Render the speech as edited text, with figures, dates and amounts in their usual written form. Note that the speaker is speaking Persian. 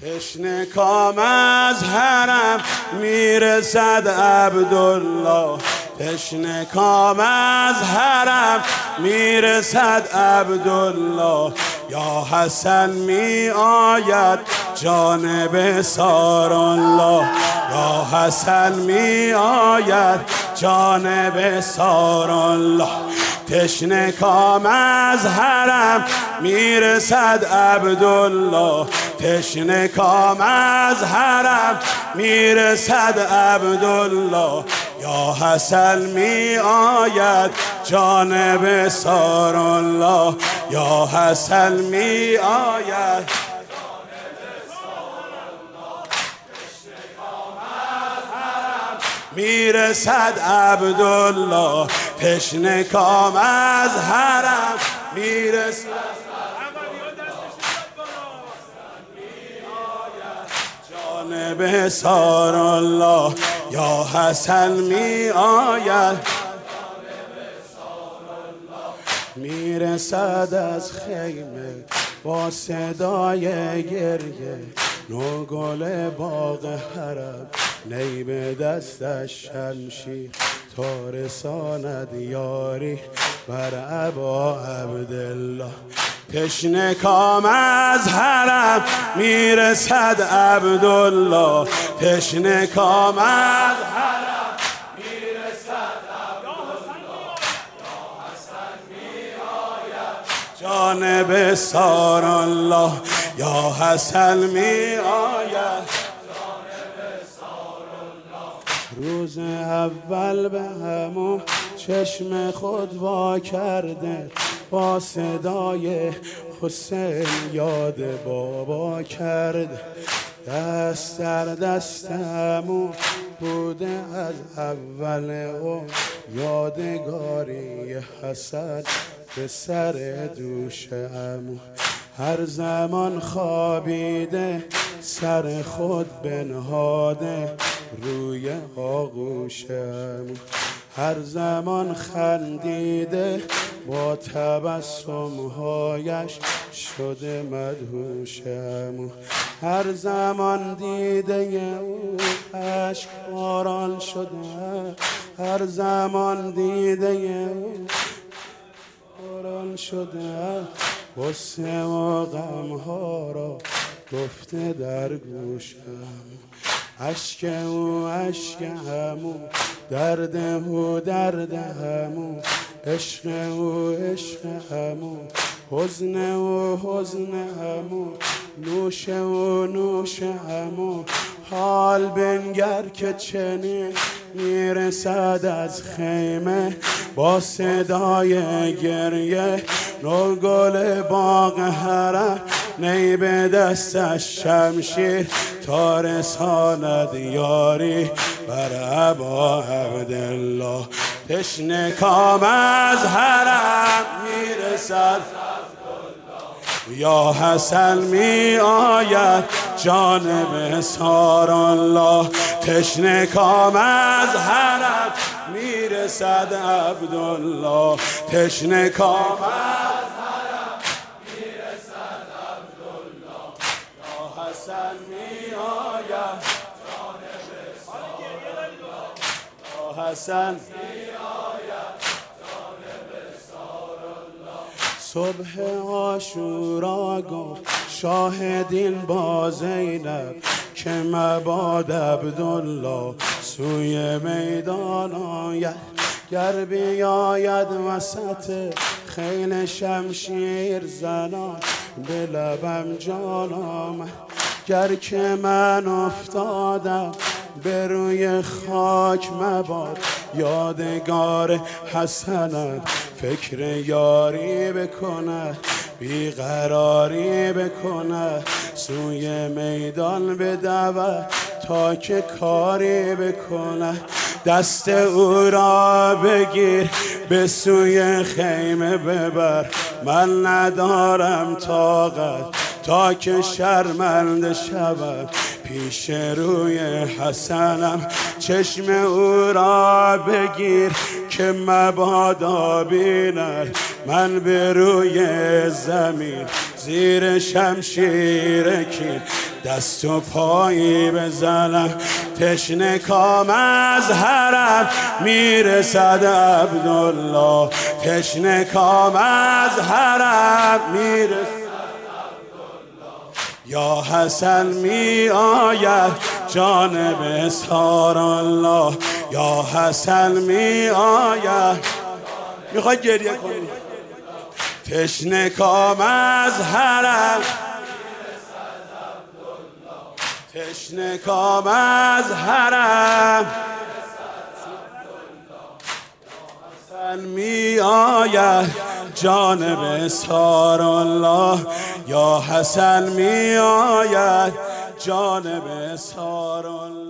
تشنه کام از حرم میرسد عبدالله، تشنه کام از حرم میرسد عبدالله. یا حسن می آید جانب سارالله، یا حسن می آید جانب سارالله. تشنه کام از حرم میرسد عبدالله، تشنه کام از حرم میرسد عبدالله. یا حسن می آید جانب سارالله، یا حسن می آید جانب سارالله. تشنه کام از حرم میرسد عبدالله، تشنه کام از حرم میرسد جانب سارالله. یا حسن می آید میرسد از خیمه با صدای گریه، نوگل باغ حرم نی به دستش شمشیر تا رساند یاری بر ابا عبدالله. تشنه کام از حرم میرسد عبدالله، تشنه کام از حرم میرسد عبدالله. یا حسن می آید جانب سارالله، یا حسن می آید جانب سارالله. روز اول به همون چشم خود وا کرده، با صدای حسین یاد بابا کرد. دست در دست عمو بوده از اول اون، یادگاری حسن به سر دوش عمو. هر زمان خوابیده سر خود بنهاده روی آغوش عمو، هر زمان خندیده با تبسم‌هایش شده مدهوش عمو. هر زمان دیده او اشک باران شده، هر زمان دیده او باران شده. غصه و غم‌ها را گفته در گوشم، اشک او اشک عمو، درد او درد عمو، عشق او عشق عمو، حزن او حزن عمو، نوش او نوش عمو. حال بنگر که چنین میرسد از خیمه با صدای گریه، نوگل باغ حرم نی به دستش شمشیر تا رساند یاری بر ابا عبدالله. تشنه کام از حرم میرسد، یا حسن می آید جانب سارالله. تشنه کام از حرم میرسد عبدالله، تشنه کام از حرم میرسد عبدالله. یا حسن می آید جانب سارالله، یا حسن صبح عاشورا گفت شاهدین با زینب که مباد عبدالله سوی میدان آید. گر بیاید وسط خیل شمشیر زنان به لبم جان آمد. گر که من افتادم به روی خاک مباد یادگار حسنم فکر یاری بکند بیقراری بکند. سوی میدان بدود تا که کاری بکند. دست او را بگیر به سوی خیمه ببر. من ندارم طاقت تا که شرمنده شود پیش روی حسنم. چشم او را بگیر که مبادا بیند من به روی زمین زیر شمشیر کین دست و پایی بزنم تشنه کام از حرم میرسد عبدالله تشنه کام از حرم میرسد یا حسن می آید جانب سار الله یا حسن می آید میخوای گریه کنی تشنه کام از حرم تشنه کام از حرم حسن می آید جانب سار الله یا حسن می آید جانب سار الله